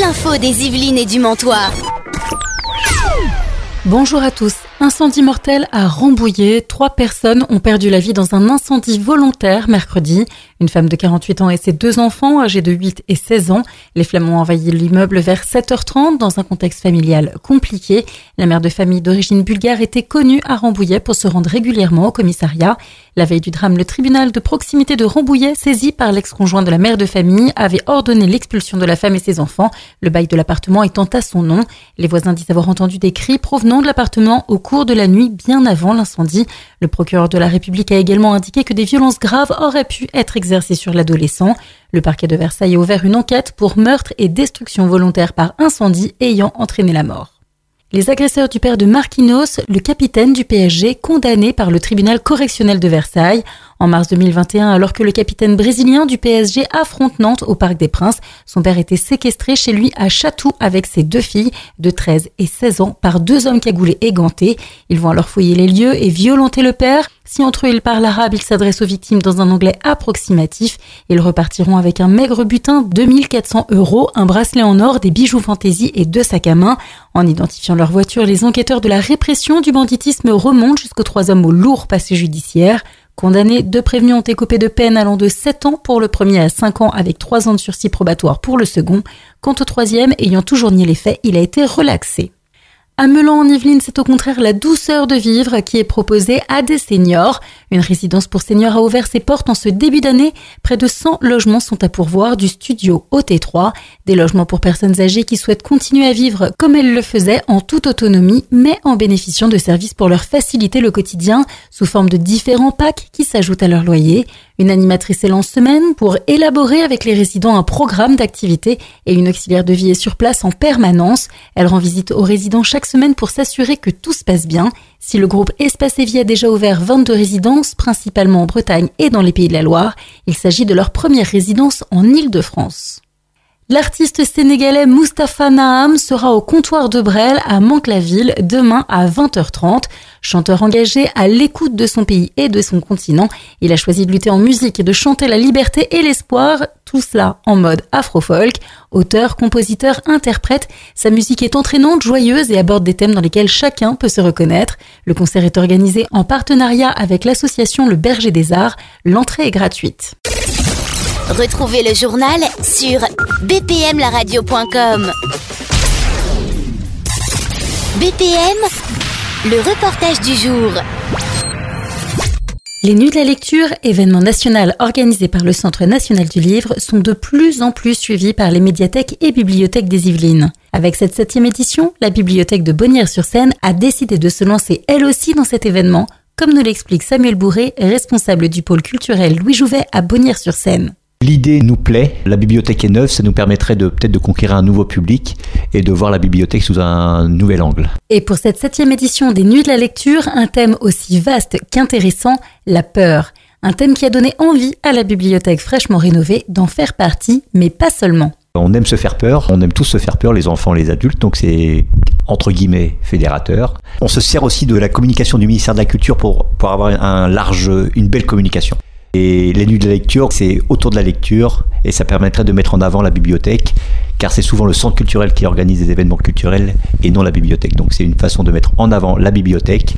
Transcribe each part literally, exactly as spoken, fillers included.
l'info des Yvelines et du Mantois. Bonjour à tous. Incendie mortel à Rambouillet. Trois personnes ont perdu la vie dans un incendie volontaire mercredi. Une femme de quarante-huit ans et ses deux enfants âgés de huit et seize ans. Les flammes ont envahi l'immeuble vers sept heures trente dans un contexte familial compliqué. La mère de famille d'origine bulgare était connue à Rambouillet pour se rendre régulièrement au commissariat. La veille du drame, le tribunal de proximité de Rambouillet, saisi par l'ex-conjoint de la mère de famille, avait ordonné l'expulsion de la femme et ses enfants, le bail de l'appartement étant à son nom. Les voisins disent avoir entendu des cris provenant de l'appartement au cours de la nuit bien avant l'incendie. Le procureur de la République a également indiqué que des violences graves auraient pu être exercées sur l'adolescent. Le parquet de Versailles a ouvert une enquête pour meurtre et destruction volontaire par incendie ayant entraîné la mort. Les agresseurs du père de Marquinhos, le capitaine du P S G, condamné par le tribunal correctionnel de Versailles. En mars deux mille vingt et un, alors que le capitaine brésilien du P S G affronte Nantes au Parc des Princes, son père était séquestré chez lui à Chatou avec ses deux filles de treize et seize ans par deux hommes cagoulés et gantés. Ils vont alors fouiller les lieux et violenter le père. Si entre eux ils parlent arabe, ils s'adressent aux victimes dans un anglais approximatif. Ils repartiront avec un maigre butin, deux mille quatre cents euros, un bracelet en or, des bijoux fantaisie et deux sacs à main. En identifiant leur voiture, les enquêteurs de la répression du banditisme remontent jusqu'aux trois hommes au lourd passé judiciaire. Condamnés, deux prévenus ont écopé de peine allant de sept ans pour le premier à cinq ans avec trois ans de sursis probatoire pour le second. Quant au troisième, ayant toujours nié les faits, il a été relaxé. À Meulan en Yvelines, c'est au contraire la douceur de vivre qui est proposée à des seniors. Une résidence pour seniors a ouvert ses portes en ce début d'année. Près de cent logements sont à pourvoir du studio au T trois. Des logements pour personnes âgées qui souhaitent continuer à vivre comme elles le faisaient en toute autonomie, mais en bénéficiant de services pour leur faciliter le quotidien sous forme de différents packs qui s'ajoutent à leur loyer. Une animatrice est là en semaine pour élaborer avec les résidents un programme d'activité et une auxiliaire de vie est sur place en permanence. Elle rend visite aux résidents chaque semaine pour s'assurer que tout se passe bien. Si le groupe Espace et Vie a déjà ouvert vingt-deux résidences, principalement en Bretagne et dans les Pays de la Loire, il s'agit de leur première résidence en Île-de-France. L'artiste sénégalais Moustapha Naham sera au comptoir de Brel à Mantes-la-Ville demain à vingt heures trente. Chanteur engagé à l'écoute de son pays et de son continent, il a choisi de lutter en musique et de chanter la liberté et l'espoir, tout cela en mode afro-folk. Auteur, compositeur, interprète, sa musique est entraînante, joyeuse et aborde des thèmes dans lesquels chacun peut se reconnaître. Le concert est organisé en partenariat avec l'association Le Berger des Arts. L'entrée est gratuite. Retrouvez le journal sur b p m la radio point com. B P M, le reportage du jour. Les Nuits de la lecture, événement national organisé par le Centre national du livre, sont de plus en plus suivis par les médiathèques et bibliothèques des Yvelines. Avec cette septième édition, la bibliothèque de Bonnières-sur-Seine a décidé de se lancer elle aussi dans cet événement, comme nous l'explique Samuel Bourré, responsable du pôle culturel Louis Jouvet à Bonnières-sur-Seine. L'idée nous plaît, la bibliothèque est neuve, ça nous permettrait de peut-être de conquérir un nouveau public et de voir la bibliothèque sous un nouvel angle. Et pour cette septième édition des Nuits de la lecture, un thème aussi vaste qu'intéressant, la peur. Un thème qui a donné envie à la bibliothèque fraîchement rénovée d'en faire partie, mais pas seulement. On aime se faire peur, on aime tous se faire peur, les enfants, les adultes, donc c'est entre guillemets fédérateur. On se sert aussi de la communication du ministère de la Culture pour, pour avoir un large, une belle communication. Et les Nuits de la lecture, c'est autour de la lecture et ça permettrait de mettre en avant la bibliothèque car c'est souvent le centre culturel qui organise des événements culturels et non la bibliothèque. Donc c'est une façon de mettre en avant la bibliothèque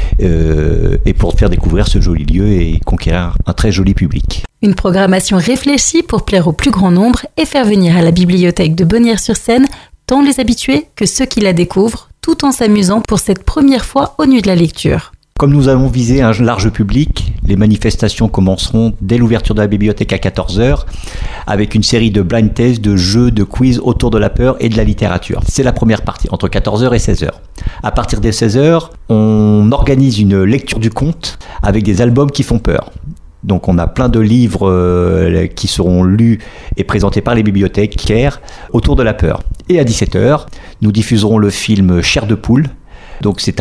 euh, et pour faire découvrir ce joli lieu et conquérir un très joli public. Une programmation réfléchie pour plaire au plus grand nombre et faire venir à la bibliothèque de Bonnières-sur-Seine tant les habitués que ceux qui la découvrent tout en s'amusant pour cette première fois aux Nuits de la lecture. Comme nous avons visé un large public, les manifestations commenceront dès l'ouverture de la bibliothèque à quatorze heures avec une série de blind tests, de jeux, de quiz autour de la peur et de la littérature. C'est la première partie, entre quatorze heures et seize heures. À partir des seize heures, on organise une lecture du conte avec des albums qui font peur. Donc on a plein de livres euh, qui seront lus et présentés par les bibliothécaires autour de la peur. Et à dix-sept heures, nous diffuserons le film Chair de poule. Donc c'est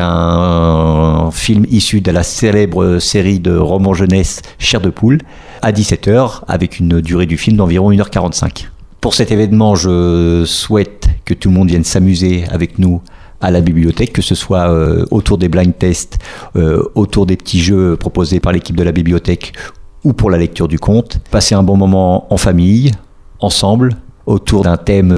un film issu de la célèbre série de romans jeunesse Chair de poule à dix-sept heures avec une durée du film d'environ une heure quarante-cinq. Pour cet événement, je souhaite que tout le monde vienne s'amuser avec nous à la bibliothèque, que ce soit euh, autour des blind tests, euh, autour des petits jeux proposés par l'équipe de la bibliothèque ou pour la lecture du conte. Passer un bon moment en famille, ensemble, autour d'un thème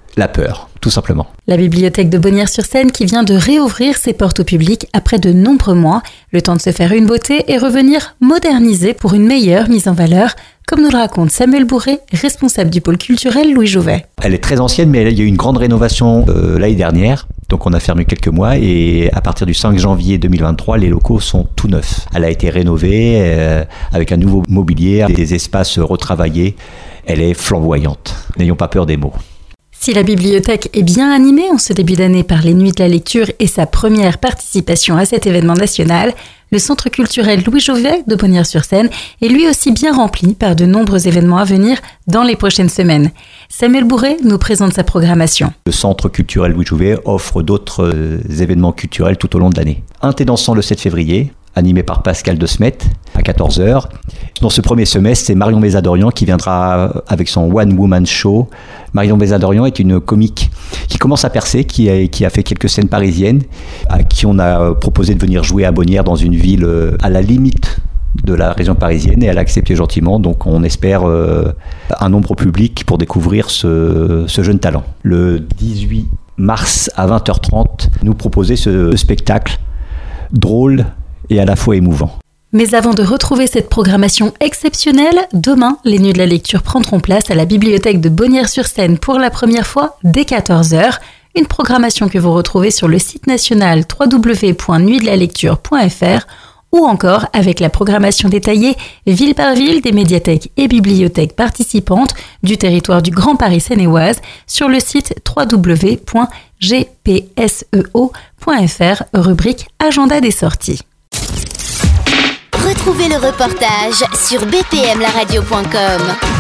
La peur, tout simplement. La bibliothèque de Bonnières-sur-Seine qui vient de réouvrir ses portes au public après de nombreux mois. Le temps de se faire une beauté et revenir modernisée pour une meilleure mise en valeur, comme nous le raconte Samuel Bourré, responsable du pôle culturel Louis Jouvet. Elle est très ancienne, mais il y a eu une grande rénovation euh, l'année dernière. Donc on a fermé quelques mois et à partir du cinq janvier deux mille vingt-trois, les locaux sont tout neufs. Elle a été rénovée euh, avec un nouveau mobilier, des espaces retravaillés. Elle est flamboyante. N'ayons pas peur des mots. Si la bibliothèque est bien animée en ce début d'année par les Nuits de la Lecture et sa première participation à cet événement national, le centre culturel Louis Jouvet de Bonnières-sur-Seine est lui aussi bien rempli par de nombreux événements à venir dans les prochaines semaines. Samuel Bourré nous présente sa programmation. Le centre culturel Louis Jouvet offre d'autres euh, événements culturels tout au long de l'année. Un thé dansant le sept février, animé par Pascal de Smet à quatorze heures. Dans ce premier semestre, c'est Marion Bézadorian qui viendra avec son One Woman Show. Marion Bézadorian est une comique qui commence à percer, qui a, qui a fait quelques scènes parisiennes, à qui on a proposé de venir jouer à Bonnières dans une ville à la limite de la région parisienne, et elle a accepté gentiment. Donc on espère euh, un nombre public pour découvrir ce, ce jeune talent. Le dix-huit mars à vingt heures trente, nous proposer ce spectacle drôle et à la fois émouvant. Mais avant de retrouver cette programmation exceptionnelle, demain, les Nuits de la Lecture prendront place à la bibliothèque de Bonnières-sur-Seine pour la première fois dès quatorze heures. Une programmation que vous retrouvez sur le site national w w w point nuit de la lecture point f r ou encore avec la programmation détaillée ville par ville des médiathèques et bibliothèques participantes du territoire du Grand Paris Seine-et-Oise sur le site w w w point g p s e o point f r, rubrique Agenda des sorties. Retrouvez le reportage sur b p m la radio point com.